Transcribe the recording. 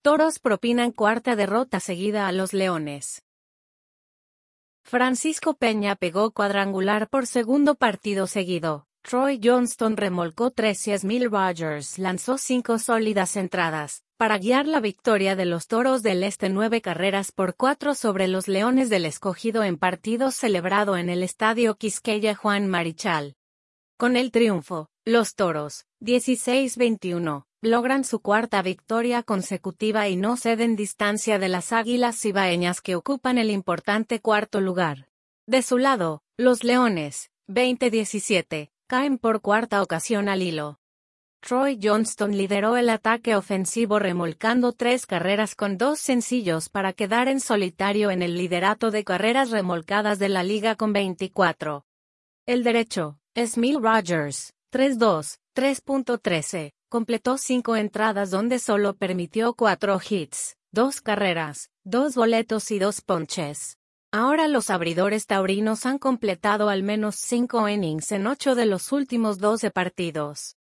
Toros propinan cuarta derrota seguida a los Leones. Francisco Peña pegó cuadrangular por segundo partido seguido. Troy Johnston remolcó 3 y Smil Rogers lanzó 5 sólidas entradas, para guiar la victoria de los Toros del Este 9 carreras por 4 sobre los Leones del Escogido en partido celebrado en el Estadio Quisqueya Juan Marichal. Con el triunfo, los Toros, 16-21, logran su cuarta victoria consecutiva y no ceden distancia de las Águilas Cibaeñas que ocupan el importante cuarto lugar. De su lado, los Leones, 20-17, caen por cuarta ocasión al hilo. Troy Johnston lideró el ataque ofensivo remolcando 3 carreras con 2 sencillos para quedar en solitario en el liderato de carreras remolcadas de la liga con 24. El derecho, Smil Rogers, 3-2, 3.13, completó 5 entradas donde solo permitió 4 hits, 2 carreras, 2 boletos y 2 ponches. Ahora los abridores taurinos han completado al menos 5 innings en 8 de los últimos 12 partidos.